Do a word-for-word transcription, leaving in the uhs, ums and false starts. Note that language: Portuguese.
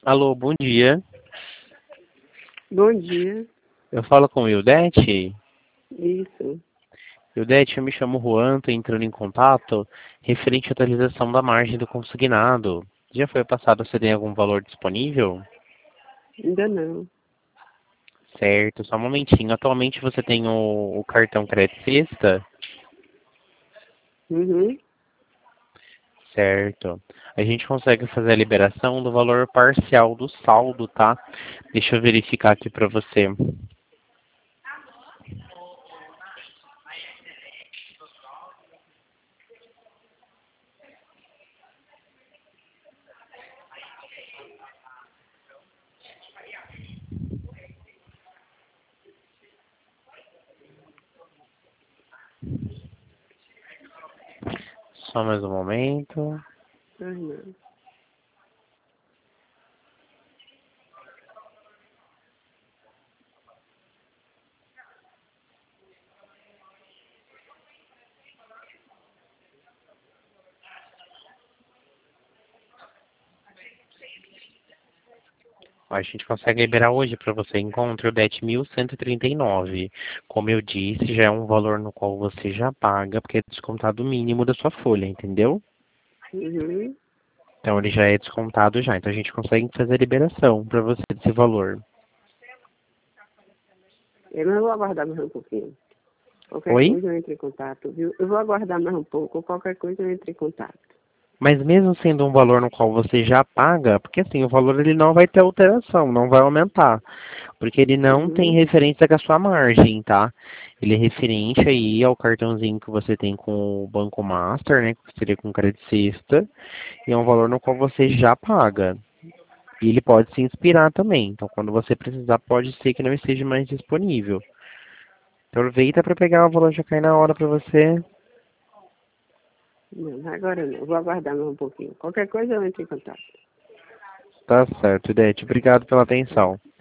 Alô, bom dia. Bom dia. Eu falo com o Ildete. Isso. Ildete, eu me chamo Juan, estou entrando em contato referente à atualização da margem do consignado. Já foi passado, você tem algum valor disponível? Ainda não. Certo, só um momentinho. Atualmente você tem o, o cartão Crédito Sexta? Uhum. Certo. A gente consegue fazer a liberação do valor parcial do saldo, tá? Deixa eu verificar aqui para você. Só mais um momento. Ai, não. A gente consegue liberar hoje para você. Encontre o D E T mil cento e trinta e nove. Como eu disse, já é um valor no qual você já paga, porque é descontado o mínimo da sua folha, entendeu? Uhum. Então ele já é descontado já. Então a gente consegue fazer a liberação para você desse valor. Eu não vou aguardar mais um pouquinho. Qualquer Oi? coisa eu entro em contato, viu? Eu vou aguardar mais um pouco. Qualquer coisa eu entro em contato. Mas mesmo sendo um valor no qual você já paga, porque assim, o valor ele não vai ter alteração, não vai aumentar. Porque ele não tem Uhum. referência com a sua margem, tá? Ele é referente aí ao cartãozinho que você tem com o Banco Master, né? Que seria com Crédito Sexta. E é um valor no qual você já paga. E ele pode se inspirar também. Então, quando você precisar, pode ser que não esteja mais disponível. Aproveita para pegar o valor já cair na hora para você. Não, agora não. Eu vou aguardar mais um pouquinho. Qualquer coisa eu entro em contato. Tá certo, Idete. Obrigado pela atenção.